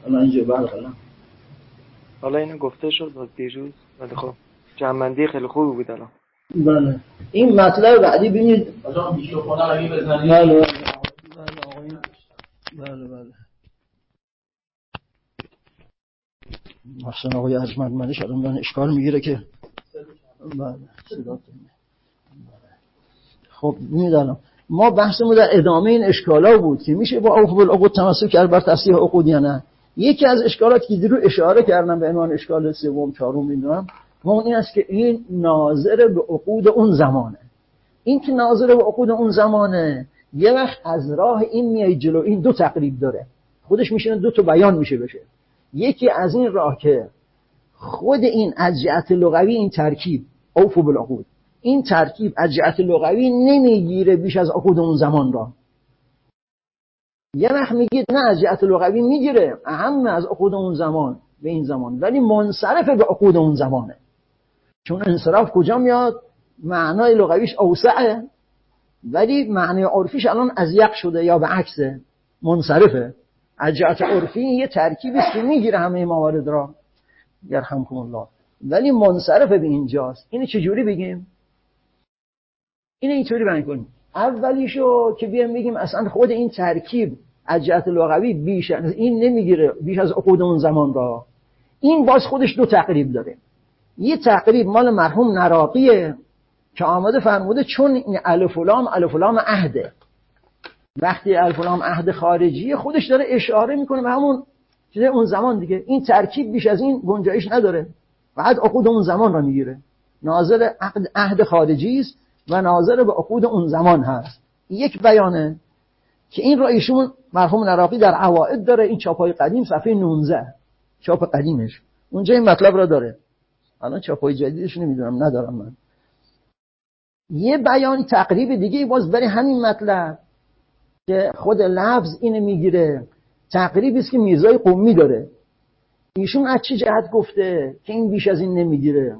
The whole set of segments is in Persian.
الان اینجا برقلم. حالا اینو گفته شد دیروز، ولی خب جمع‌بندی خیلی خوبی بود الان. بله این مطلب بعدی ببینید. آقا میکروفون رو اگه بزنید. بله آقایون. بله محسن آقای ارجمندمنش الان من اشکال میگیره که بله صدا. خب میدونم ما بحثمون در ادامه این اشکالا بود که میشه با عقوق العقود تمسک کرد بر تصحیح عقود یا نه. یکی از اشکالاتی که رو اشاره کردم به عنوان اشکال سوم چهارم میدونم و اون این است که این ناظر به عقود اون زمانه. این که ناظر به عقود اون زمانه یه وقت از راه این میای جلو. این دو تقریب داره، خودش میشه دو تا بیان میشه بشه. یکی از این راه که خود این از جهت لغوی این ترکیب اوفو بالعقود، این ترکیب از جهت لغوی نمیگیره بیش از عقود اون زمان را. یه وقت میگید نه از جهت لغوی میگیره اهم از عقود اون زمان به این زمان، ولی منصرف به عقود اون زمانه. چون انصراف کجا میاد؟ معنای لغویش اوسعه ولی معنای عرفیش الان ازیق شده یا به عکسه، منصرفه. از جهت عرفی یه ترکیبی است که میگیره همه موارد را، یرحمکم الله، ولی منصرف به اینجاست. اینو چجوری بگیم؟ اینو اینطوری بیان کنیم. اولیشو که بیام بگیم اصلا خود این ترکیب از جهت لغوی بیش از این نمیگیره بیش از عقود اون زمان را. این باز خودش دو تقریب داره. یه تقریب مال مرحوم نراقیه که آمده فرموده چون این الف و لام عهده، وقتی الف و لام عهد خارجی خودش داره اشاره میکنه به همون چیز اون زمان دیگه. این ترکیب بیش از این گنجایش نداره، بعد عقود اون زمان را میگیره. ناظر عهد خارجی است و ناظر به عقود اون زمان هست. یک بیانه که این را ایشون مرحوم نراقی در عوائد داره. این چاپای قدیم صفحه 19 چاپ قدیمش اونجا این مطلب را داره. الان چاپای جدیدش نمیدونم ندارم من. یه بیان تقریب دیگه باز برای همین مطلب که خود لفظ اینو میگیره، تقریبی است که میرزای قمی داره. ایشون از چه جهت گفته که این بیش از این نمیگیره؟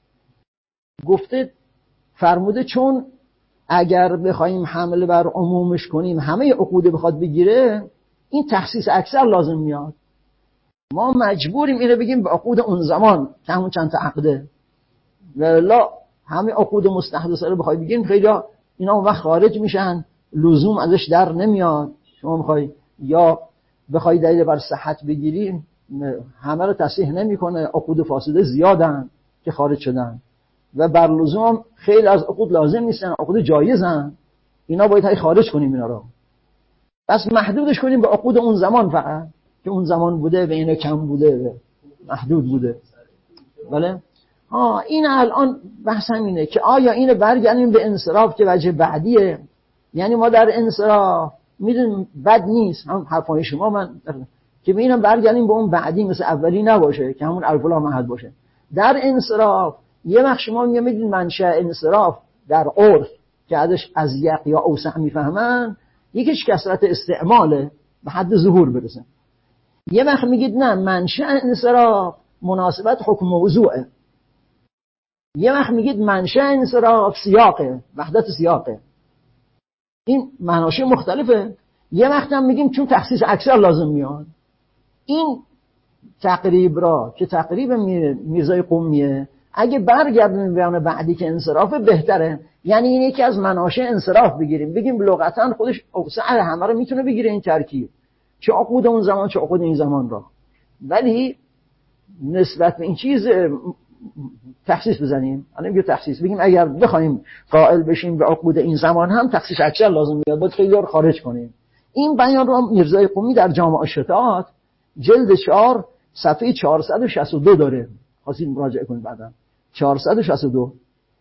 گفته فرموده چون اگر بخوایم حمله بر عمومش کنیم همه عقود بخواد بگیره این تخصیص اکثر لازم میاد. ما مجبوریم اینو بگیم به عقود اون زمان که همون چند تا عقده، ولا همه عقود مستحدثه رو بخوای بگیم خیلی اینا اون وقت خارج میشن، لزوم ازش در نمیاد. شما میخوای یا بخوای دلیل بر صحت بگیریم همه رو تصحیح نمیکنه، عقود فاسده زیادن که خارج شدن و بر لزوم خیلی از عقود لازم نیستن، عقود جایزن، اینا باید خارج کنیم اینا رو. بس محدودش کنیم به عقود اون زمان فقط که اون زمان بوده و اینا کم بوده و محدود بوده. بله این الان بحثم اینه که آیا اینو برگردیم به انصراف که وجه بعدیه. یعنی ما در انصراف میدونیم بد نیست، هم حرفای شما من که ببینم برگردیم به اون بعدی مثل اولی نباشه که همون الف و لام عهد باشه. در انصراف یه وقت شما میگید منشأ انصراف در عرف که ازش ازیق یا اوسع میفهمن یکیش کثرت استعماله به حد ظهور برسه. یه وقت میگید نه منشأ انصراف مناسبت حکم موضوعه. یه وقت میگید منشأ انصراف سیاقه، وحدت سیاقه. این معناشه مختلفه. یه وقت هم میگیم چون تخصیص اکثر لازم میاد. این تقریب را که تقریب میرزای قمیه اگه برگردیم بیان بعدی که انصراف بهتره. یعنی این یکی از مناشه انصراف بگیریم، بگیم لغتاً خودش اوسع همه رو میتونه بگیره این ترکیب، چه عقود اون زمان چه عقود این زمان را، ولی نسبت به این چیز تخصیص بزنیم. الان میگه تخصیص بگیم اگر بخوایم قائل بشیم به عقود این زمان هم تخصیص اکثر لازم میاد، باید خیلی رو خارج کنیم. این بیان رو میرزای قمی در جامع الشتات جلد 4 صفحه 462 داره، خواستید مراجعه کنید بعدا 462.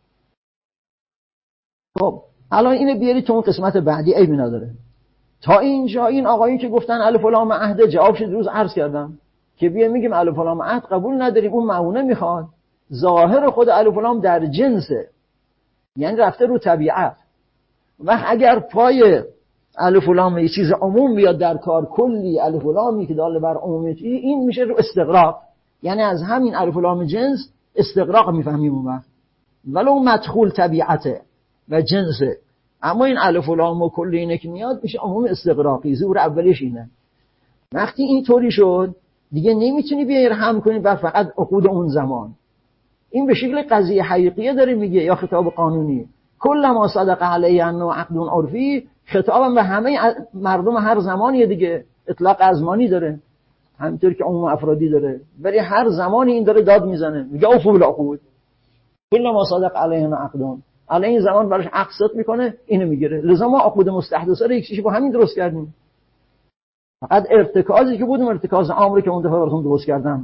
خب الان اینو بیاری تو اون قسمت بعدی عیبی نداره. تا اینجا این آقایی که گفتن الف و لام عهد جوابش روز عرض کردم که بیا میگیم الف و لام عهد قبول نداریم، اون معونه میخواد. ظاهر خود الف و لام در جنسه، یعنی رفته رو طبیعت. و اگر پای الف و لام یه چیز عموم بیاد در کار، کلی الف و لامی که دال بر عموم این میشه رو استغراق، یعنی از همین الف و لام جنس استغراق میفهمیم اون وقت، ولو مدخول طبیعته و جنسه. اما این الف و لام و کلی اینه که میاد میشه عموم استغراقی. ظهور اولیش اینه. وقتی این طوری شد دیگه نمیتونی بیای هم کنی بر فقط عقود اون زمان. این به شکل قضیه حقیقیه داره میگه یا خطاب قانونی. کل ما صدق علیه انه عقد عرفی، خطابم به همه مردم هر زمانیه دیگه، اطلاق ازمانی داره همینطور که عموم افرادی داره، ولی هر زمانی این داره داد میزنه میگه اوفوا بالعقود کل ما صدق علیه عقدون. الان این زمان براش عقد صدق میکنه اینو میگیره. لذا ما عقود مستحدثه رو یکیش با همین درست کردیم. فقط ارتکازی که بودم ارتکاز عام رو که اون دفعه براتون درست کردم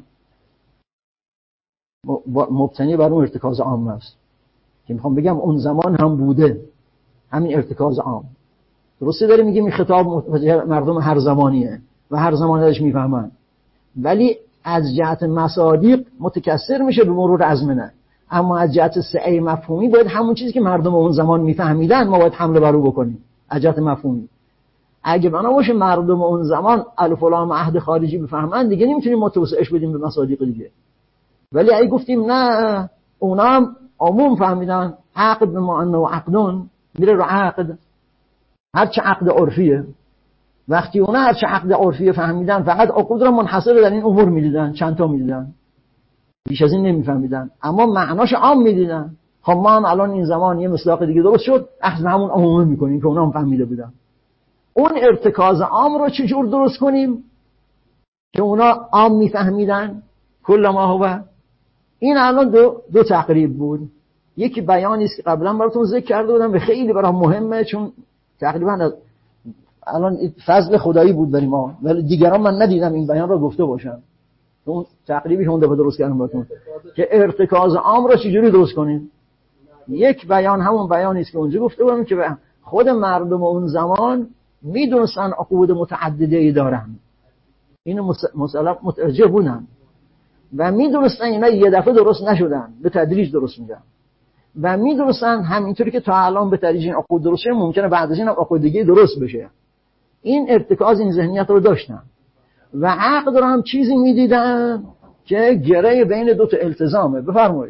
مبتنی بر اون ارتکاز عام است که میخوام بگم اون زمان هم بوده همین ارتکاز عام. درسته داره میگیم این خطاب مردم هر زمانیه و هر زمان ازش میفهمن، ولی از جهت مصادیق متکثر میشه به مرور ازمنه. اما از جهت سعی مفهومی باید همون چیزی که مردم اون زمان میفهمیدن ما باید حمله بر او بکنیم. از جهت مفهومی اگه بنا باشه مردم اون زمان الف و لام عهد خارجی بفهمن دیگه نمیتونیم متوسعش بدیم به مصادیق دیگه. ولی اگه گفتیم نه اونا هم عموم فهمیدن عقد ما انه عقدون میره رو عقد، هرچه عقد عرفیه. وقتی اونا هرچه عقد عرفیه فهمیدن فقط عقود رو منحصر در این امور میدیدن، چند تا میدیدن، بیش از این نمیفهمیدن، اما معناش عام میدیدن. خب ما هم الان این زمان یه مصداق دیگه درست شد اخذ همون عمومی میکنیم که اونا هم فهمیده بودن. اون ارتکاز عام رو چجور درست کنیم که اونا عام میفهمیدن کل ما هو؟ این الان دو تقریب بود. یکی بیانی است که قبلا براتون ذکر کرده بودم و خیلی برام مهمه، چون تقریبا الان فضل خدایی بود برای ما، ولی دیگران من ندیدم این بیان رو گفته باشن. اون تقریبی که اون دفعه درست کردم براتون که ارتکاز عام رو چجوری درست کنیم. یک بیان همون بیانی است که اونجا گفته بودم که خود مردم اون زمان میدونستن عقود متعددی دارن، اینو مثلا متوجه بودن و میدونستن اینا یه دفعه درست نشدن، به تدریج درست میشن و میدونستن همینطوری که تا الان به تدریج این عقود درست شه ممکنه بعد از این عقود دیگه درست بشه. این ارتکاز این ذهنیت رو داشتن و عقد رو هم چیزی میدیدن که گره بین دو تا التزامه. بفرمایید.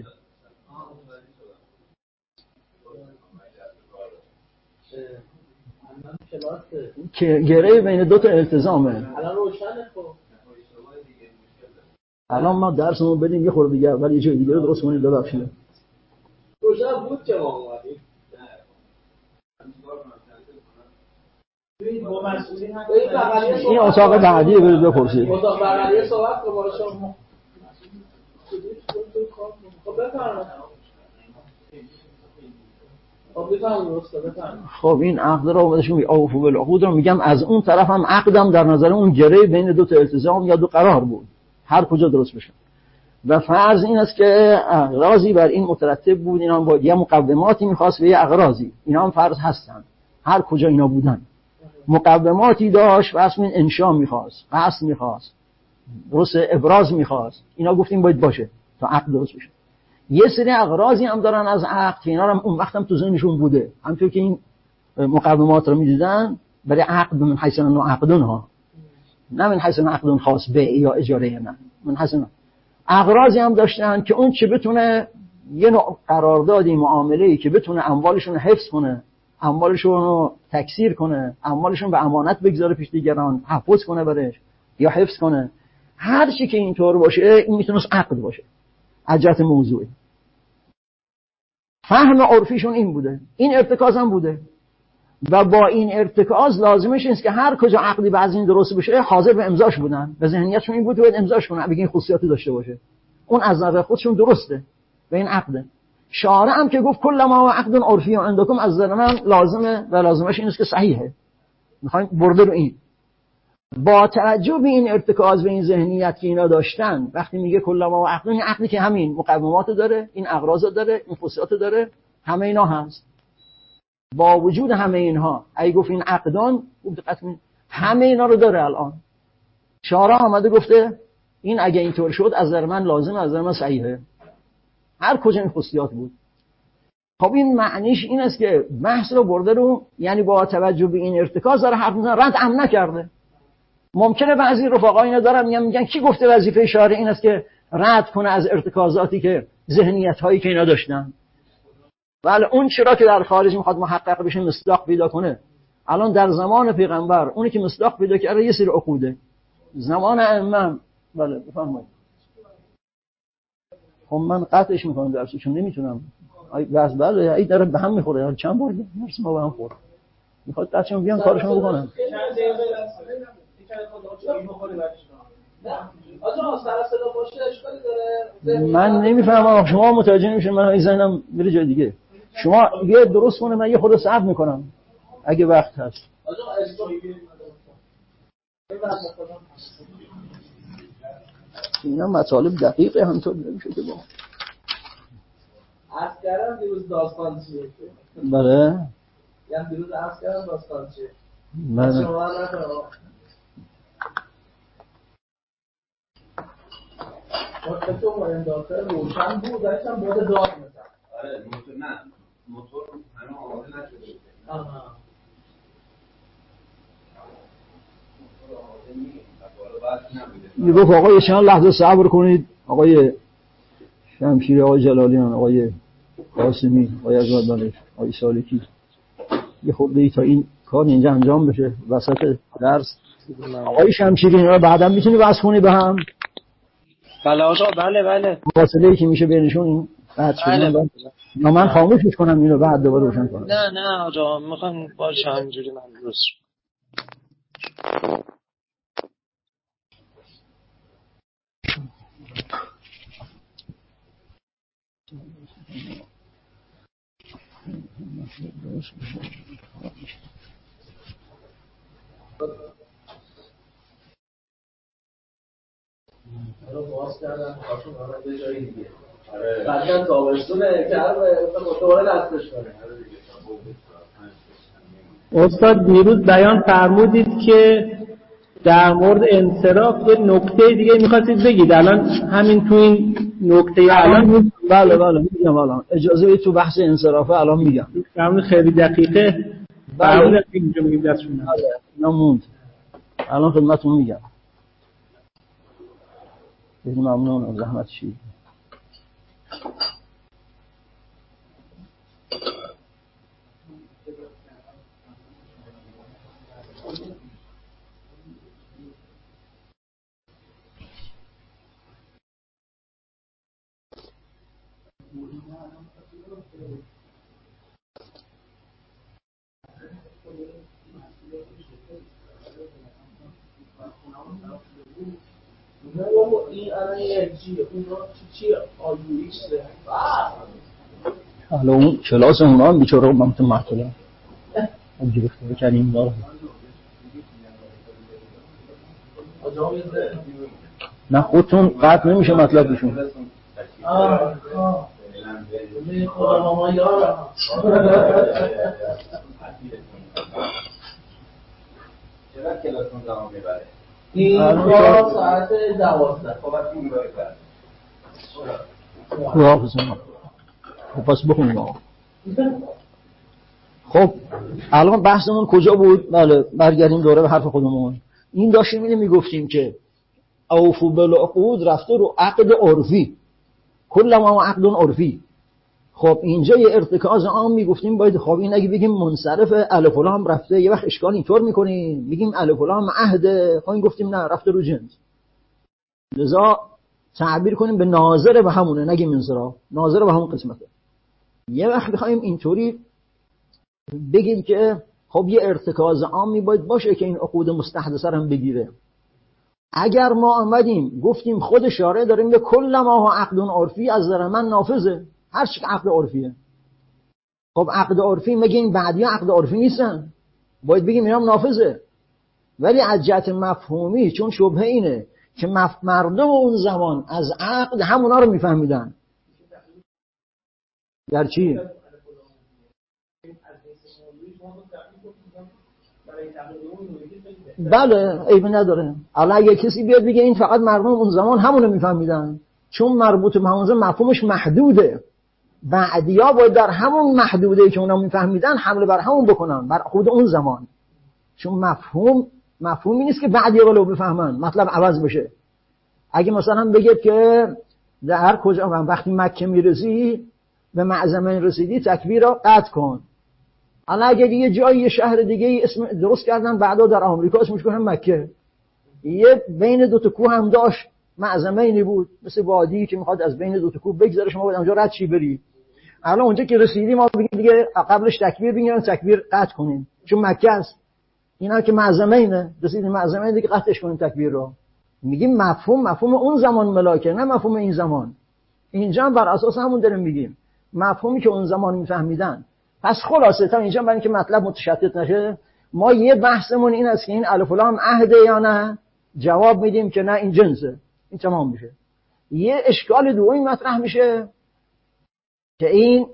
که گره بین دو تا التزامه. الان روشنه. خب الان ما درسمون بدیم یه خورده دیگه ولی یه جای دیگه رو درست کنید. ببخشید روشن بود که ما اومدیم. این اتاق بعدیه برید بپرسید. اتاق بغلیه صحبت کنم برای شما. خب بفرمایید. خب این عقد رو اومدشون اوفوا بالعقود رو میگم. از اون طرف هم عقدم در نظر اون گره بین دو تا التزام یا دو قرار بود، هر کجا درست بشه. و فرض این است که اغراضی بر این مترتب بود، اینا هم با یه مقدماتی میخواست و یه اغراضی، اینا هم فرض هستن هر کجا اینا بودن. مقدماتی داشت و اصلا انشا میخواست، قصد میخواست، درست ابراز میخواست، اینا گفتیم باید باشه تا عقد درست بشه. یه سری اغراضی هم دارن از عقد که اینا هم اون وقت هم تو ذهنشون بوده، همونطور که این مقدمات رو میدیدن برای عقد من حیث انه عقدون ها، نه من حیث انه عقدون خاص به یا اجاره، نه من حیث انه اغراضی هم داشتن که اون چه بتونه یه نوع قراردادی معامله‌ای که بتونه اموالشون رو حفظ کنه، اموالشون رو تکثیر کنه، اموالشون به امانت بگذاره پیش دیگران، حفظ کنه برش یا حفظ کنه، هر چی که اینطور باشه این میتونه عقد باشه. از جهت موضوعی فهم عرفیشون این بوده، این ارتکاز هم بوده و با این ارتکاز لازمش اینست که هر کجا عقدی بعض این درست بشه حاضر به امضاش بودن، به ذهنیتشون این بود که باید امضاش کنن بگین خصوصیاتی داشته باشه، اون از نظر خودشون درسته و این عقده. شارع هم که گفت کل ما عقد عرفی عندکم از نظر من لازمه و لازمش اینست که صحیحه، میخوایم برده رو این. با توجه به این ارتکاز و این ذهنیت که اینا داشتن، وقتی میگه کل ما عقد، این عقدی که همین مقدمات داره، این اغراض داره، این خصوصیات داره، همه اینا هست. با وجود همه اینها اگه گفت این عقدان، دقت کنید همه اینا رو داره. الان شارع آمده گفته این اگه اینطور شد از نظر من لازم، از نظر من صحیحه، هر کجا این خصوصیات بود. خب این معنیش این است که بحث رو برده رو، یعنی با توجه به این ارتکاز داره حرف میزنه، رد هم نکرده. ممکنه بعضی رفقا اینا دارن میگن کی گفته وظیفه شارع این است که رد کنه از ارتکازاتی که ذهنیت هایی که اینا داشتن. ولی اون چرا که در خارج میخواد محقق بشه مصداق پیدا کنه. الان در زمان پیغمبر اونی که مصداق پیدا کرده یه سری عقوده، زمان ائمه بله بفرمایید. خب من قطعش میکنم درسو چون نمیتونم. بس بله ای داره به هم میخوره. چند بار درس ما به هم خورد. میخواد بچه‌ها بیان کارشون بکنن. من نمیفهمم شما متوجه نمیشین من ذهنم میره جای دیگه. شما یه درست کنه من یه خود صبر میکنم اگه وقت هست. اینا مطالب دقیقه همینطور نمیشه که با عسکرم دیروز داستان چیه؟ بله یعنی دیروز عسکرم داستان چیه؟ بله شما نکنم وقتی تو مایم داخل روشن بود داشتم بود داد میزن. آره موتور نه موتور هنوز آماده نشده. آها یه گفت آقای چند لحظه صبر کنید آقای شمشیری، آقای جلالیان، آقای قاسمی، آقای عزادملک، آقای سالکی یه خورده تا این کار اینجا انجام بشه وسط درس. آقای شمشیری اینا بعدا میتونی بحث کنی به هم؟ بله آقا بله فاصله ای که میشه بینشون این قطع شدن یا من خاموشش کنم اینو بعد دوباره روشن کنم؟ نه آقا میخوام باشه همینجوری من درست باز کردن کارشون برای به جای دیگه. بعدن تابستونه که هر دوباره دستش کنه. استاد دیروز بیان فرمودید که در مورد انصراف یه نکته دیگه می‌خواستید بگید. الان همین تو این نکته الان بله میگم الان اجازه تو بحث انصرافه الان میگم. فرمود خیلی دقیقه فرمود اینجا میگیم دستشون. بله نموند. الان خدمتتون میگم. خیلی ممنونم زحمت شید. این الان یه چیه اونا چیه آیوریکسه حالا اون کلاس اونا هم بیچاره من تو محتلم اون گرفتاره کردیم داره نه خودتون قطع نمیشه مطلب بشون خدا ماما یارم چرا کلاسون زمان میبره؟ این کار ساعت 12 خب پس بخونیم آقا. خب الان بحثمون کجا بود؟ بله برگردیم دوره به حرف خودمون. این داشتیم اینو میگفتیم که اوفو بالعقود رفته رو عقد عرفی، کل ما عقد عرفی. خب اینجا یه ارتکاز عام میگفتیم باید خب این اگه بگیم منصرف الف و لام رفته یه وقت اشکال اینطور میکنیم میگیم الف و لام عهد، خب این گفتیم نه رفته رو جنس، لذا تعبیر کنیم به ناظر به همونه نگیم انصراف، ناظر به همون قسمته. یه وقت بخوایم اینطوری بگیم که خب یه ارتکاز عامی باید باشه که این عقود مستحدثه هم بگیره. اگر ما آمدیم گفتیم خود شارع داریم به کل ما عقد عرفی از نظر من نافذه، هر چی که عقد عرفیه. خب عقد عرفی مگه این بعدیا عقد عرفی نیستن؟ باید بگیم اینا هم نافذه. ولی از جهت مفهومی چون شبهه اینه که مردم اون زمان از عقد همونا رو میفهمیدن. در چی؟ بله عیبی نداره. حالا اگه کسی بیاد بگه این فقط مردم اون زمان همونو میفهمیدن چون مربوط به همون زمان مفهومش محدوده، بعدیا باید در همون محدوده که اونا میفهمیدن حمله بر همون بکنن، بر خود اون زمان، چون مفهومی نیست که بعدیا ولو بفهمن مطلب عوض بشه. اگه مثلا بگید که در کجا وقتی مکه میرسی به معظمه رسیدی تکبیر را قطع کن، حالا اگه یه جایی یه شهر دیگه اسم درست کردن بعدا در آمریکا اسمش کنن مکه، یه بین دو تا کوه هم داشت معظمینی بود، مثل وادی که میخواد از بین دو تا کوه بگذره، شما باید اونجا رد چی بری. الان اونجا که رسیدیم ما بگیم دیگه قبلش تکبیر بگیم، تکبیر قطع کنیم چون مکه است. اینا که معظمینه، رسیدیم معظمین دیگه قطعش کنیم تکبیر رو. میگیم مفهوم اون زمان ملاکه، نه مفهوم این زمان. اینجا هم بر اساس همون داریم میگیم، مفهومی که اون زمان میفهمیدن. پس خلاصه تا اینجا برای اینکه مطلب متشتت نشه، ما یه بحثمون این است که این الف و لام عهده یا نه. جواب میدیم که نه، این جنسه، این تمام میشه. یه اشکال دومی مطرح میشه که این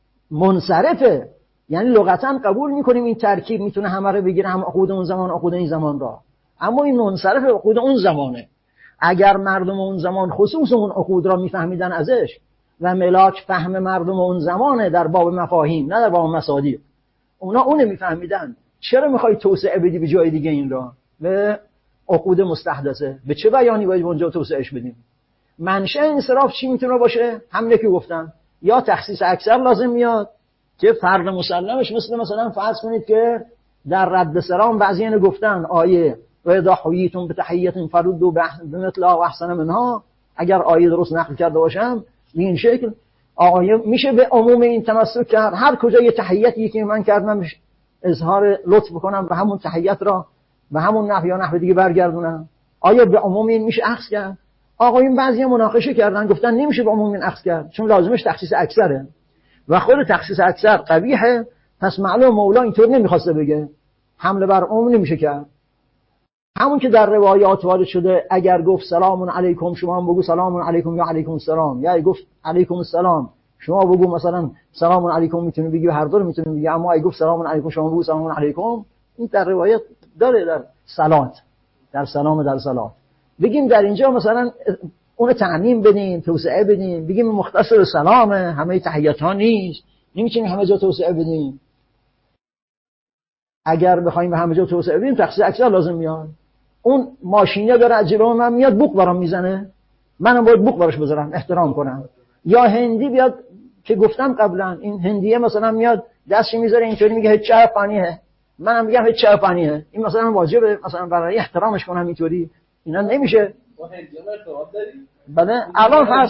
منصرفه، یعنی لغتا قبول میکنیم این ترکیب میتونه همه رو بگیره، هم عقود اون زمان عقود این زمان را، اما این منصرف عقود اون زمانه. اگر مردم اون زمان خصوص اون عقود را میفهمیدن ازش و ملاک فهم مردم اون زمانه در باب مفاهیم نه در باب مصادیق، اونا اون میفهمیدن، چرا میخوای توسعه بدی به جای دیگه این را؟ به عقود مستحدثه به چه بیانی باید اونجا توسعهش بدیم؟ منشأ انصراف چی میتونه باشه؟ همینه که گفتم، یا تخصیص اکثر لازم میاد که فرد مسلمش مثلا فرض کنید که در رد سلام بعضیان گفتن آیه و اذا حییتم بتحیه فردوا بمثلها واحسن منها، اگر آیه درست نقل کرده باشم به این شکل آیه میشه به عموم این تمسک کرد. هر کجا یه تحیتی که من کردم اظهار لطف بکنم به همون تحیت را به همون نحو یا نحو دیگه برگردونم، آیا به عموم این میشه اخذ کرد؟ آقایون بعضیا مناقشه کردن گفتن نمیشه به عموم این اخذ کرد چون لازمش تخصیص اکثره و خود تخصیص اکثر قبیحه. پس معلوم مولا اینطور نمیخواسته بگه، حمله بر عموم نمیشه کرد. همون که در روایات وارد شده اگر گفت سلام علیکم شما هم بگو سلام علیکم یا علیکم السلام، یا گفت علیکم السلام شما بگو مثلا سلام علیکم، میتونی بگی هر دو رو میتونی بگی، اما اگه گفت سلام علیکم شما بگو سلام علیکم، این در روایت داره در صلات، در سلام در صلات. بگیم در اینجا مثلا اون تعمیم بدیم، توسعه بدیم، بگیم مختصر سلامه، همه تحیات ها نیست، نمیتونیم همه جا توسعه بدیم. اگر بخوایم به همه جا توسعه بدیم تخصیص اکثر لازم میاد. اون ماشینه داره از جلوی من میاد بوق برام میزنه، منم باید بوق براش بذارم احترام کنم. یا هندی بیاد که گفتم قبلا، این هندیه مثلا میاد دستش میذاره اینطوری میگه هیچ چای پانیه، منم میگم هیچ چای پانیه، این مثلا واجبه مثلا برای احترامش کنم اینطوری؟ اینا نمیشه. با هندیان ارتباط داریم؟ بله الان فرض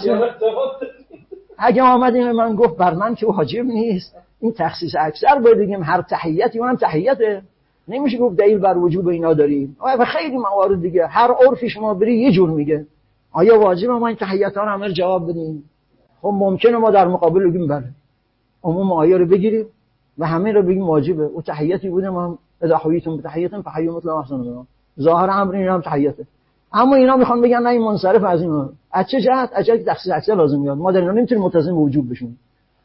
اگه آمدیم من گفت بر من که واجب نیست، این تخصیص اکثر باید بگیم هر تحیتی اونم تحیته، نمیشه گفت دلیل بر وجوب اینا داریم. و خیلی موارد دیگه هر عرفی شما بری یه جور میگه. آیا واجبه ما این تحیت‌ها رو همه جواب بدیم؟ خب ممکنه ما در مقابل بگیم بله، عموم آیه رو بگیریم و همه رو بگیم واجبه، او تحیتی بوده ما اذا حییتم بتحیه فحیوا مثل ما احسن منها، ظاهر امر این هم تحیته. اما اینا میخوان بگن نه این منصرف از اینا. از چه جهت؟ از جهت تخصیص اکثر لازم میاد، ما در اینا نمیتونیم ملتزم وجوب بشیم.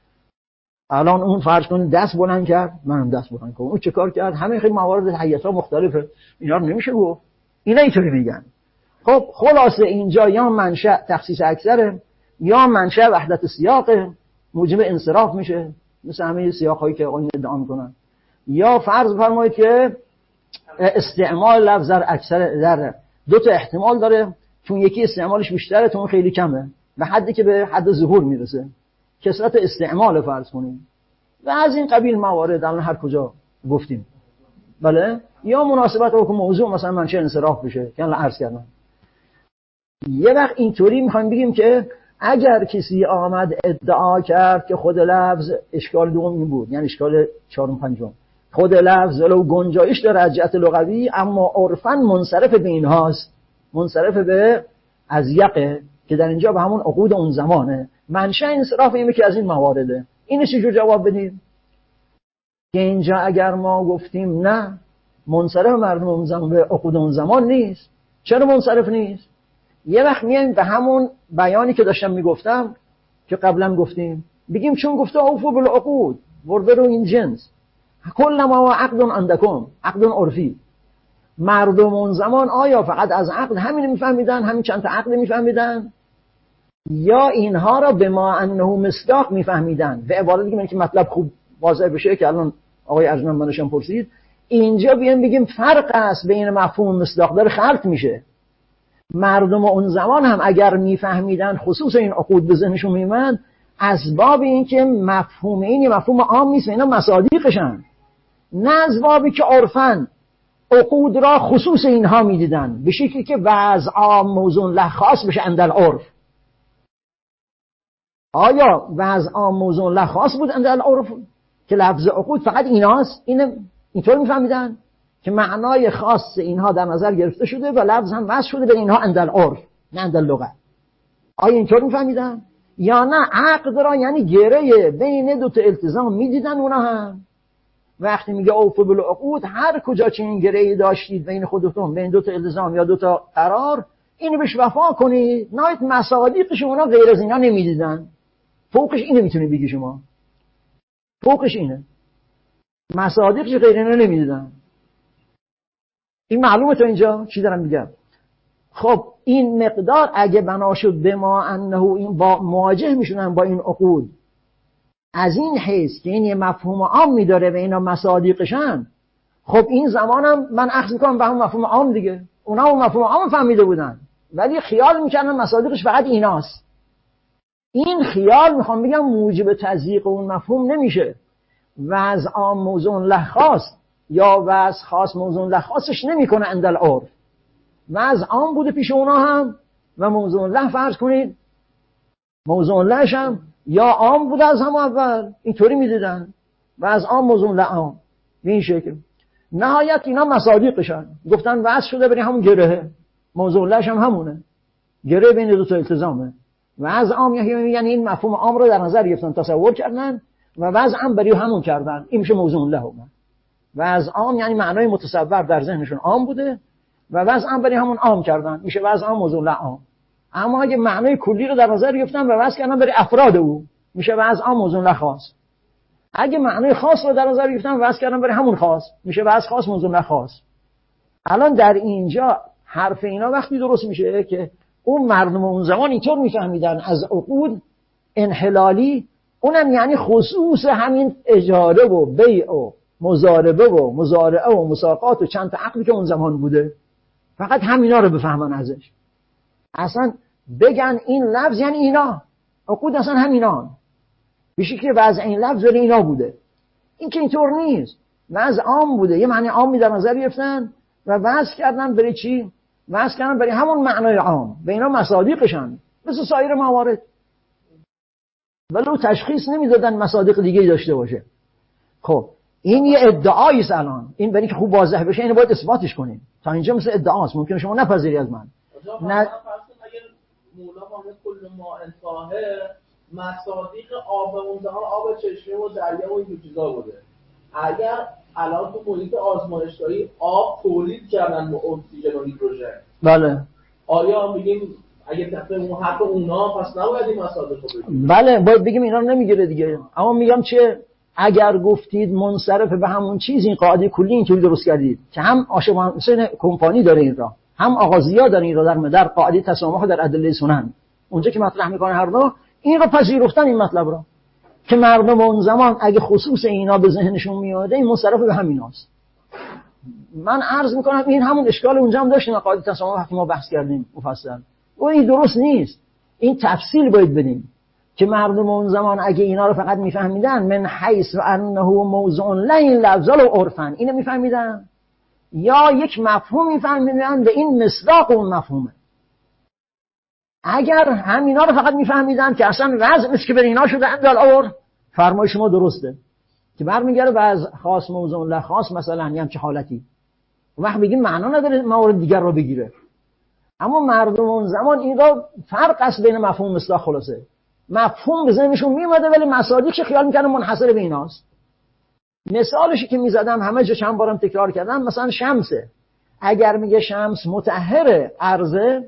الان اون فرض کنید دست بلند کرد، منم دست بلند کنم، اون چه کار کرد، همه خیلی موارد تحیت‌ها مختلفه، اینا رو نمیشه گفت. اینا اینطوری میگن. خب خلاصه اینجا یا منشأ تخصیص اکثره یا منشأ وحدت سیاق موجب انصراف میشه، مثل همه سیاق‌هایی که آقایون ادعا میکنن. یا فرض فرمایید که استعمال لفظ در اکثر در دو تا احتمال داره، چون یکی استعمالش بیشتره چون خیلی کمه به حدی که به حد ظهور میرسه، کثرت استعمال فرض کنیم و از این قبیل موارد الان هر کجا گفتیم. بله یا مناسبت حکم موضوع مثلا منشأ انصراف بشه که الان عرض کردم. یه وقت اینطوری میخوایم بگیم که اگر کسی آمد ادعا کرد که خود لفظ اشکال دوم این بود، یعنی اشکال چهارم پنجم، خود لفظ ولو گنجایش داره از جهت لغوی اما عرفاً منصرف به اینهاست، منصرف به ازیقه که در اینجا به همون عقود اون زمانه، منشأ انصراف اینه که از این موارده. اینو چجور جواب بدیم؟ که اینجا اگر ما گفتیم نه منصرف مردم اون زمان به عقود اون زمان نیست، چرا منصرف نیست؟ یه وقت میایم به همون بیانی که داشتم میگفتم که قبلا گفتیم، بگیم چون گفته اوفو بالعقود ورده رو این جنس کل ما عقد عندکم عقد عرفی، مردم اون زمان آیا فقط از عقد همین میفهمیدن، همین چند تا عقد میفهمیدن، یا اینها را به ما انه مصداق میفهمیدن؟ به عبارت دیگه من که مطلب خوب واضح بشه که الان آقای ارجمند منشم پرسید، اینجا بیان بگیم فرق است بین مفهوم مصداق، داره خلط میشه. مردم اون زمان هم اگر میفهمیدن خصوص این عقود به ذهنشون میمد، از باب این که مفهوم این مفهوم عام نیست، اینا مصادیقشن، نه از بابی که عرفاً عقود را خصوص اینها میدیدن به شکلی که وضع عام موضوع له خاص بشه اندل عرف. آیا وضع عام موضوع له خاص بود اندل عرف که لفظ عقود فقط ایناست؟ اینطور میفهمیدن که معنای خاص اینها در نظر گرفته شده و لفظ هم وضع شده به اینها اندل عرف نه اندل لغت. آیا اینطور میفهمیدن؟ یا نه عقد را یعنی گره بین دو تا التزام میدیدن اونا هم؟ وقتی میگه اوفوا بالعقود هر کجا چنین گره‌ای داشتید بین خودتون بین دو تا التزام یا دو تا قرار اینو بهش وفا کنید. نهایت مصادیقش اونا غیر از اینا نمیدیدن. فوقش اینو میتونی بگی شما. فوقش اینه. مصادیقش غیر اینا نمیدیدن. این معلومه تا اینجا چی دارم میگم؟ خب این مقدار اگه بنا شد به ما انه این با مواجه میشونن با این عقود از این حیث که این یه مفهوم عام میداره و اینا مصادیقشن، خب این زمانم من اخذ میکنم به همون مفهوم عام دیگه. اونا اون مفهوم عام فهمیده بودن ولی خیال میکنن مصادیقش فقط ایناست. این خیال میخوام بگم موجب تضییق اون مفهوم نمیشه. وضع عام موضوع له خاص یا وضع خاص موضوع له خاصش نمیکنه اندل عرف. وضع عام بوده پیش اونا هم و موضوع له فرض کنید موضوع لهش هم یا عام بوده از هم اول اینطوری میدیدن وضع عام موضوع له عام به این شکل. نهایت اینا مصادیقشن گفتن وضع شده برای همون گره موضوع لهش هم همونه گره بین دو تا التزامه. وضع عام یعنی این مفهوم عام رو در نظر گرفتن تصور کردن و وضع عام برای همون کردن این میشه موضوع له هم. وضع عام یعنی معنای متصور در ذهنشون عام بوده و وضع عام برای همون عام کردن میشه وضع عام موضوع له عام. اما اگه معنای کلی رو در نظر گرفتن و وضع کردن برای افراد او میشه وضع عام موضوع له خاص. اگه معنای خاص رو در نظر گرفتن و وضع کردن برای همون خاص میشه وضع خاص موضوع له خاص. الان در اینجا حرف اینا وقتی درست میشه که اون مردم اون زمان اینطور میفهمیدن از عقود انحلالی اونم یعنی خصوص همین اجاره و بیع و مضاربه و مزارعه و مساقات و چند تا عقدی که اون زمان بوده فقط همینا رو بفهمن ازش. اصلا بگن این لفظ یعنی اینا عقود اصلا همینا بشه که وضع این لفظ ولی اینا بوده. این که اینطور نیست. وضع عام بوده یه معنی عامی در نظر گرفتن و وضع کردن برای چی؟ وضع کردن برای همون معنای عام به اینا مصادیقشن مثل سایر موارد ولو تشخیص نمیدادن مصادیق دیگه داشته باشه. خب این یه ادعایی است الان این برای که خوب واضح بشه اینو باید اثباتش کنیم. تا اینجا مثل ادعاست ممکنه شما نپذیری از من. نه اگر مولا مانه کل ما انتاهه مصادیق آب اون زمان آب چشمه و دریا و این چیزا بوده. اگر الان تو محیط آزمایشگاهی آب تولید کردن با اکسیژن و هیدروژن بله آیا میگیم اگه طبق اون حق اونا پس نباید این مصادیق رو بگیریم؟ بله باید بگیم اینا رو نمیگیره دیگه. اما میگم چه اگر گفتید منصرف به همون چیز این قاعده کلی اینطوری درست کردید که هم آشوانسن کمپانی داره این را هم آغازیا داره این را در قاعده تسامح در ادله سنن اونجا که مطرح میکنه هر دو این رو پذیرفتن این مطلب را که مردم اون زمان اگه خصوص اینا به ذهنشون میاده این منصرف به همیناست. من عرض میکنم این همون اشکال اونجا هم داشتیم قاعده تسامح وقتی ما بحث کردیم مفصل و این درست نیست. این تفصیل باید بدیم که مردم اون زمان اگه اینا رو فقط میفهمیدن من حیث انه موضوع لین لفظال و عرفن اینو میفهمیدن یا یک مفهوم میفهمیدن به این مصداق اون مفهومه. اگر همینا رو فقط میفهمیدن که اصلا وضع نیست که بر اینا شده اندال عرف فرمای شما درسته که برمیگره وضع خاص موضوع له خاص مثلا هم چه حالتی وقت بگیم معنا نداره موارد دیگر رو بگیره. اما مردم اون زمان این را فرق است بین مفهوم مصداق خلاصه مفهوم به ذهنشون میومده ولی مصادیقش خیال میکنن منحصر به ایناست. مثالشی که میزدم همه جا چند بارم تکرار کردم مثلا شمسه. اگر میگه شمس مطهر ارضه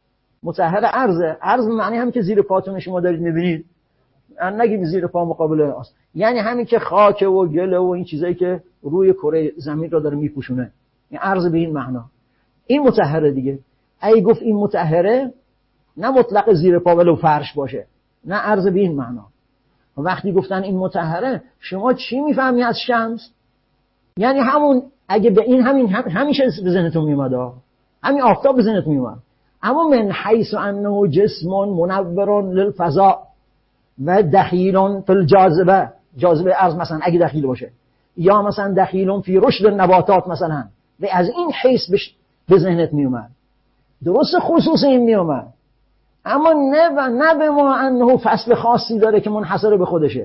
ارض معنی هم که زیر پاتون شما دارید میبینید نگیم زیر پا مقابل است یعنی همین که خاک و گل و این چیزایی که روی کره زمین را داره میپوشونه این ارض به این معنا این مطهره دیگه. اگه گفت این مطهره نه مطلق زیر پا ولو فرش باشه نه ارض به این معنا. وقتی گفتن این مطهره شما چی میفهمی از شمس؟ یعنی همون اگه به این همیشه به ذهنتون میومد همین آفتاب به ذهنتون میومد. اما من حیث انه جسم منور للفضاء و دخیل فی الجاذبه جاذبه ارض مثلا اگه دخیل باشه یا مثلا دخیل فی رشد النباتات مثلا و از این حیث به ذهنت می اومد. درست خصوص این می اومد، اما نه به ما انه فصل خاصی داره که منحصر به خودشه.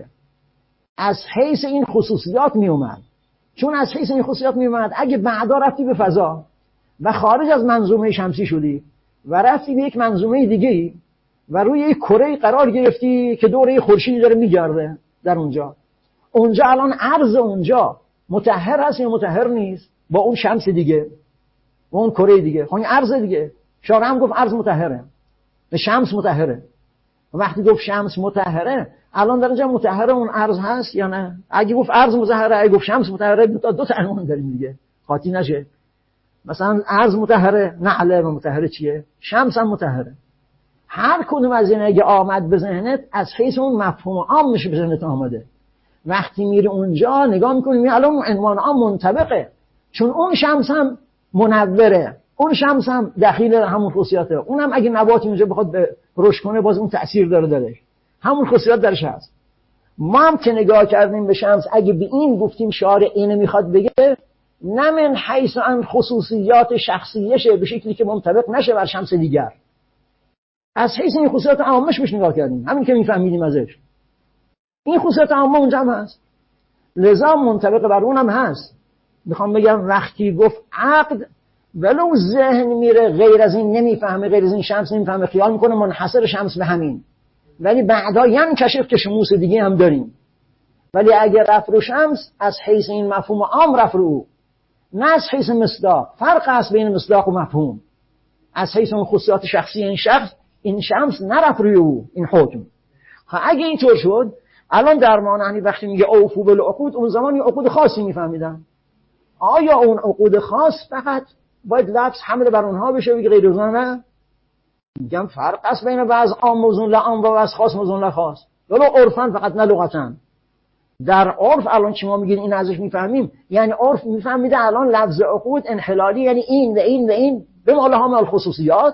از حیث این خصوصیات می اومد. چون از حیث این خصوصیات می اومد، اگه بعدا رفتی به فضا و خارج از منظومه شمسی شدی و رفتی به یک منظومه دیگه‌ای و روی یک کره قرار گرفتی که دوره خورشیدی داره میگرده در اونجا الان عرض اونجا مطهر هست یا مطهر نیست با اون شمس دیگه و اون کره دیگه؟ خب این عرض دیگه. شارع هم گفت عرض مطهره و شمس مطهره. وقتی گفت شمس مطهره، الان در اونجا مطهره اون عرض هست یا نه؟ اگه گفت عرض مطهره، اگه گفت شمس مطهره، دو تا عنوان داریم دیگه، خاطی نشه. مثلا عرض مطهره، نعله مطهره چیه؟ شمس هم مطهره. هر کدوم از این اگه آمد به ذهنت، از حیث اون مفهوم عام میشه به ذهنت آمده. وقتی میری اونجا نگاه میکنی الان اون عنوان عام منطبقه، چون اون شمس هم منوره، اون شمس هم دخیل همون خصوصیاته، اونم اگه نباتی اونجا بخواد رشد کنه باز اون تأثیر داره، همون خصوصیات درش هست. ما هم که نگاه کردیم به شمس، اگه به این گفتیم شارع اینه میخواد بگه، نه من حیث ان خصوصیات شخصیشه به شکلی که منطبق نشه بر شمس دیگر، از حیث این خصوصیات عامش بهش نگاه کردیم، همین که میفهمیدیم ازش. این خصوصیات عامه اونجا هم هست، لذا منطبق بر اونم هست. میخوام بگم وقتی گفت عقد، ولو ذهن میره غیر از این نمیفهمه، غیر از این شمس نمیفهمه، خیال میکنه منحصر شمس به همین، ولی بعدا کشف که شموس دیگه هم داریم. ولی اگر رفت رو شمس، از حیث این مفهوم عام رفت رو او، نه از حیث مصداق. فرق هست بین مصداق و مفهوم. از حیث اون خصوصیات شخصی این شخص، این شمس نرفت روی او این حکم. اگه اینطور شد، الان در معنی وقتی میگه اوفو بالعقود، اون زمان یه عقود خاصی میفهمیدن. آیا اون عقود خاص فقط باید لفظ حمل بر اونها بشه بگه غیر از نه؟ میگم فرق است بین بعض عام موزون لعام و بعض خاص موزون لخاص، ولو عرفاً فقط نه لغتاً. در عرف الان چی ما میگیم این ازش میفهمیم، یعنی عرف میفهمیده الان لفظ عقود انحلالی، یعنی این و این و این به مالها مال خصوصیات،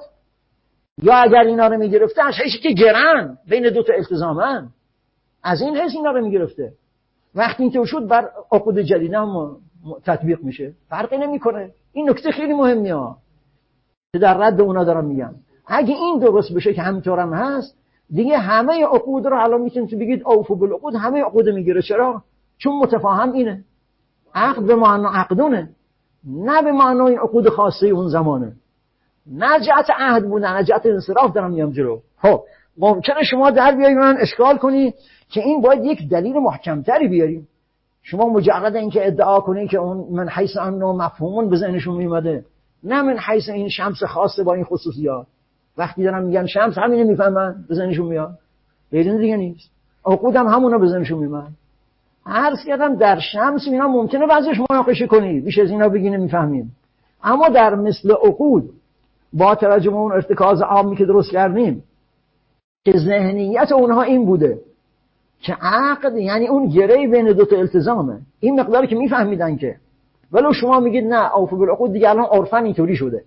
یا اگر اینا رو میگرفته از حیثی که گرن بین دو تا التزامن، از این حیث اینا رو میگرفته. وقتی اینطور شد بر عقود جدیده هم تطبیق میشه، فرقی نمیکنه. این نکته خیلی مهمیه که در رد اونا دارم میگم. اگه این درست بشه که همینطورم هست، دیگه همه عقود رو الان میتونید بگید اوفو بالعقود، همه عقود میگیره. چرا؟ چون متفاهم اینه، عقد به معنی عقدونه، نه به معنی این عقود خاصه اون زمانه، نه جهت عهد بودن، نه جهت انصراف دارم میام جلو. خب ممکنه شما در بیایی من اشکال کنی که این باید یک دلیل محکمتری بیاریم. شما مجرد اینکه ادعا کنی که اون من حیث انه مفهومون به ذهنشون میومده، نه من حیث این شمس خاصه با این خصوصیات. وقتی دارم میگن شمس، همینو میفهمن به ذهنشون میاد، غیر دیگه نیست. عقود هم همونا به ذهنشون میاد. عرض کردم در شمس اینا ممکنه بعضیش مناقشه کنی، بیش از اینا بگی نمیفهمیم، اما در مثل عقود با توجه به اون ارتکاز عامی که درست کردیم که ذهنیت اونها این بوده که عقد یعنی اون گره بین دو تا التزامه، این مقداری که میفهمیدن که، ولو شما میگید نه اوفو بالعقود دیگه الان عرفاً اینطوری شده،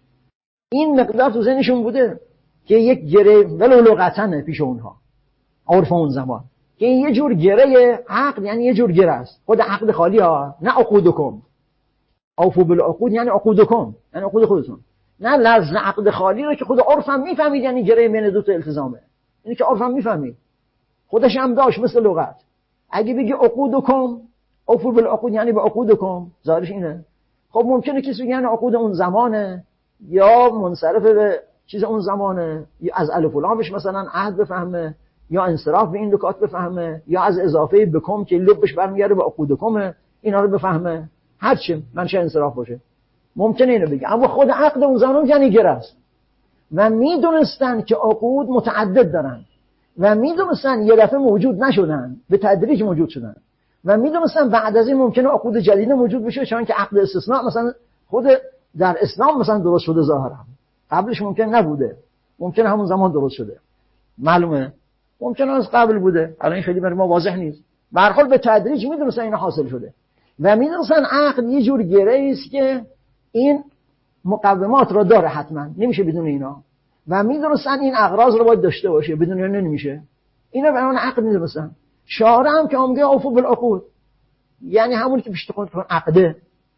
این مقدار تو ذهنشون بوده که یک گره ولو لغتنه پیش اونها، عرف اون زمان، که این یه جور گره عقد یعنی یه جور گره است، خود عقد خالی ها، نه عقودکم. اوفو بالعقود یعنی عقودکم، یعنی عقود خودتون، نه لفظ عقد خالی رو که خود عرفم میفهمید یعنی گره بین دو تا التزامه، یعنی که عرفم میفهمید، خودش هم داشت مثل لغت. اگه بگی عقودکم، اوفو بالعقود یعنی به عقودکم، ظاهرش اینه. خب ممکنه کسی بگه عقود اون زمانه، یا منصرف به چیز اون زمانه، یا از الف و لامش مثلا عهد بفهمه، یا انصراف به این نکات بفهمه، یا از اضافه بکم که لبش برمیگرده به عقودکم اینا رو بفهمه، هر چی منشه انصراف باشه ممکنه اینو بگه. اما خود عقد اون زمان یعنی گره است و میدونستن که عقود متعدد دارن و میدونستن یه دفعه موجود نشدن، به تدریج موجود شدن و میدونستن بعد از این ممکنه عقود جدید موجود بشه، چون که عقد استثناء مثلا خود در اسلام مثلا درست شده ظاهرا، قبلش ممکن نبوده، ممکن همون زمان درست شده، معلومه ممکن از قبل بوده، الان این خیلی برای ما واضح نیست. به هر حال به تدریج میدونستن این حاصل شده و میدونستن عقد یه جور گره است که این مقومات رو داره، حتما نمیشه بدون اینا، و میدونستن این اغراض رو باید داشته باشه، بدون اینا نمیشه. اینا به اون عقد میدونستن. شارع هم که میگه اوفو بالعقود یعنی همون که پیش خودتون عقده،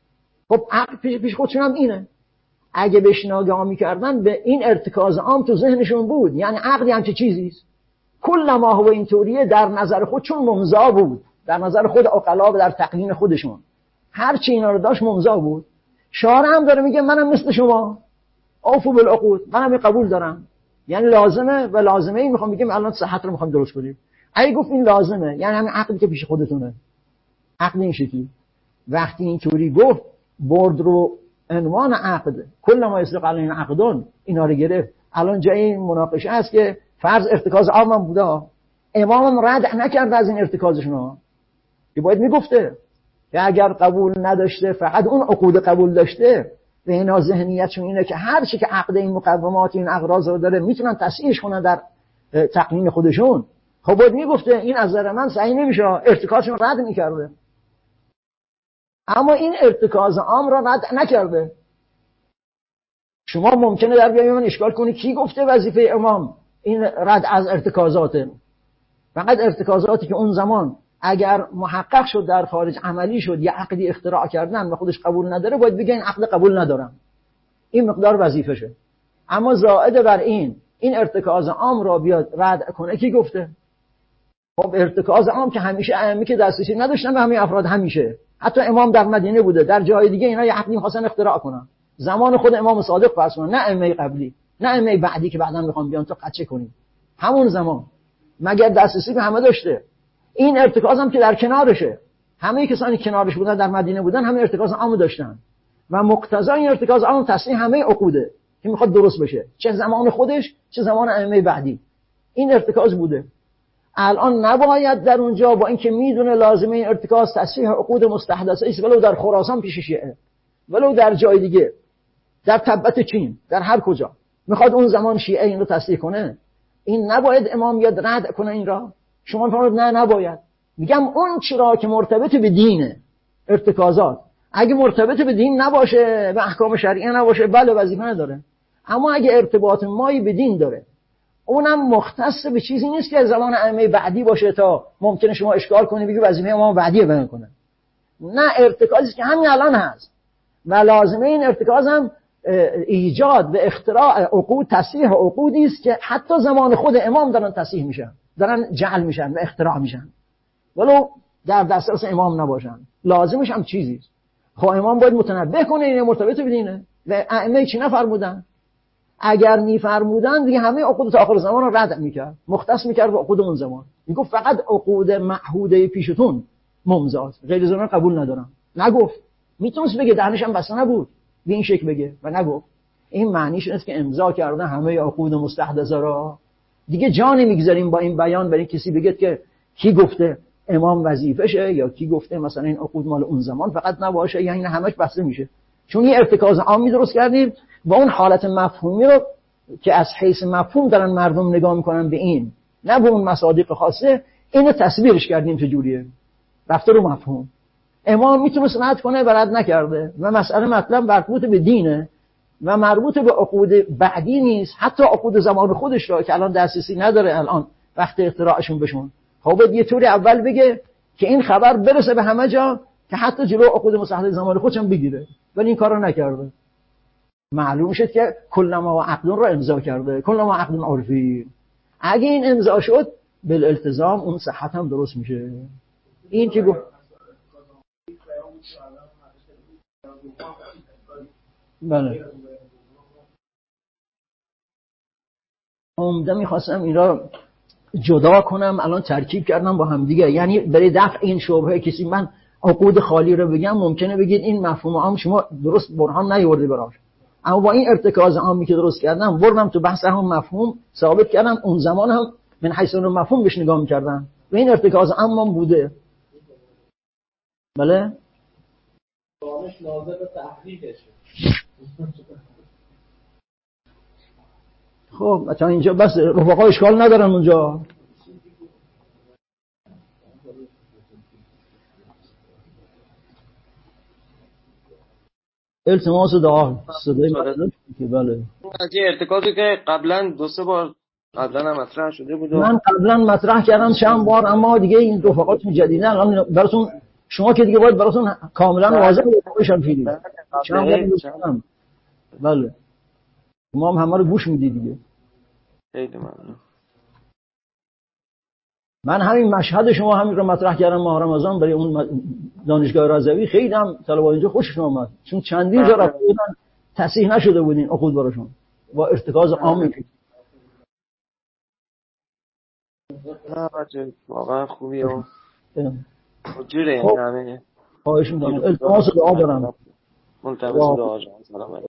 خب عقل پیش خودشون هم اینه. اگه بهش ناگاه میکردن به این ارتکاز عام تو ذهنشون بود، یعنی عقلی همچه چیزیست کل ما هو اینطوریه در نظر خودشون ممضا بود، در نظر خود عقلا و در تقنین خودشون هر چی اینا رو داشت ممضا بود. شارع هم داره میگه منم مثل شما اوفو بالعقود، منم قبول دارم، یعنی لازمه و لازمه این میخوام بگیم الان صحت رو میخوام درست کنیم. اگه گفت این لازمه یعنی همین عقلی که پیش خودتونه، عقل این شکلی وقتی اینطوری گفت برد رو عنوان عقد کل ما یسلق علیه عقدون اینا رو گرفت. الان جای این مناقشه هست که فرض ارتکاز عام هم بوده، امام رد نکرد از این ارتکازشون، که باید میگفته که اگر قبول نداشته فقط اون عقود قبول داشته و اینا ذهنیتشون اینه که هر چی که عقد این مقومات این اغراض رو داره میتونن تصحیحش کنن در تقنین خودشون، خب باید میگفته این از نظر من صحیح نمیشه، ارتکازشون رد میکرده. اما این ارتکاز عام را رد نکرده. شما ممکنه در بیای من اشکال کنی کی گفته وظیفه امام این رد از ارتکازاته؟ فقط ارتکازاتی که اون زمان اگر محقق شد در خارج عملی شد یا عقدی اختراع کردن و خودش قبول نداره باید بگه این عقد قبول ندارم، این مقدار وظیفشه. اما زائد بر این ارتکاز عام را بیاد رد کنه کی گفته؟ خب ارتکاز عام که همیشه ائمه که دسترسی نداشتن به همه افراد، همیشه حتی امام در مدینه بوده، در جای دیگه اینا یه عقدی خواستن اختراع کنن زمان خود امام صادق فرض کن، نه ائمه قبلی نه ائمه بعدی که بعداً میخوام بیان تو قچه کنیم، همون زمان مگر دسترسی به همه داشته. این ارتکاز هم که در کنارشه، همه کسانی کنارش بودن در مدینه بودن همه ارتکاز عام داشتن و مقتضای این ارتکاز عام تصحیح همه عقوده که میخواد درست بشه، چه زمان خودش چه زمان ائمه بعدی این ارتکاز بوده. الان نباید در اونجا با اینکه میدونه لازمه این ارتکاز تصحیح عقود مستحدثه است، ولو در خراسان پیش شیعه، ولو در جای دیگه، در تبت چین، در هر کجا میخواد اون زمان شیعه این رو تصحیح کنه، این نباید امام یاد رد کنه این را. شما فرمودید نه نباید. میگم اون چرا که مرتبط به دینه، ارتکازات اگه مرتبط به دین نباشه، به احکام شرعی نباشه، بله وظیفه نداره. اما اگه ارتباط مایی به دین داره، اونم مختص به چیزی نیست که زمان ائمه بعدی باشه تا ممکنه شما اشکال کنی بگی وظیفه امام بعدی بیان کنه. نه، ارتکازی که همین الان هست و لازمه این ارتکاز هم ایجاد و اختراع عقود، تصحیح عقودی است که حتی زمان خود امام دارن تصحیح میشن، دارن جعل میشن و اختراع میشن، ولو در دسترس امام نباشن. لازمش هم چیزی است. خب امام باید متنبه کنه این مرتبط بدینه و ائمه چی نفرمودن؟ اگر میفرمودن دیگه همه عقود تا آخر زمان رو رد میکرد، مختص میکرد به عقود اون زمان، میگفت فقط عقود معهوده پیشتون ممضاست، غیر از اون قبول ندارم. نگفت، میتونست بگه، دهنش هم بسته نبود به این شکل بگه و نگفت. این معنیش اینه که امضا کردن همه عقود مستحدثه را. دیگه جا نمیگذاریم با این بیان برای کسی بگه که کی گفته امام وظیفشه یا کی گفته مثلا این عقود مال اون زمان فقط نباشه، یا این همش بسته میشه. چون یه ارتکاز عامی درست کردیم و اون حالت مفهومی رو که از حیث مفهوم دارن مردم نگاه میکنن به این، نه به اون مصادیق خاصه، اینو تصویرش کردیم چجوریه، رفته رو مفهوم. امام میتونست رد کنه و رد نکرده و مسئله مطلب مربوط به دینه و مربوط به عقود بعدی نیست، حتی عقود زمان خودش رو که الان دسترسی نداره الان وقت اختراعشون بشون. خب یه طوری اول بگه که این خبر برسه به همه جا که حتی جلو عقود مستحدث زمان خودش هم بگیره، ولی این کارو نکرده. معلوم شد که کلما و عقدون رو امضا کرده، کلما عقدون عرفی. اگه این امضا شد بالالتزام اون صحت هم درست میشه. این که گفت بله عمده میخواستم این را جدا کنم، الان ترکیب کردم با هم دیگه، یعنی برای دفع این شبهه کسی من عقود خالی رو بگم ممکنه بگید این مفهوم عام شما درست برهان نیاوردی براش، اما با این ارتکاز عامی که درست کردم بردم تو بحث هم مفهوم ثابت کردم، اون زمان هم من حیث اون مفهوم بهش نگاه می‌کردم و این ارتکاز عام بوده. بله دانش لازم به تحقیقشه. خب تا اینجا بس، رفقا اشکال ندارن اونجا. التماس دعا صدای مردم که بله از یه ارتکازی که قبلا 2-3 بار قبلا هم مطرح شده بود، من قبلا مطرح کردم چند بار، اما دیگه این رفقات جدیدن الان براتون، شما که دیگه باید براتون کاملا واضح بشن فیلم. چند بار بله ما هم همه رو گوش میدی دیگه. خیلی ممنون. من همین مشهد شما همین رو مطرح کردم ماه رمضان برای اون دانشگاه رضوی، خیلی هم طلبه اینجا خوششون اومد چون چندین جا رفته بودن تصحیح نشده بودین عقود براشون با ارتکاز عامی. نه بچه واقعا خوبی و جوره این همه خواهش می‌کنم التماس دعا دارم. ملتمس دعا جان. سلام.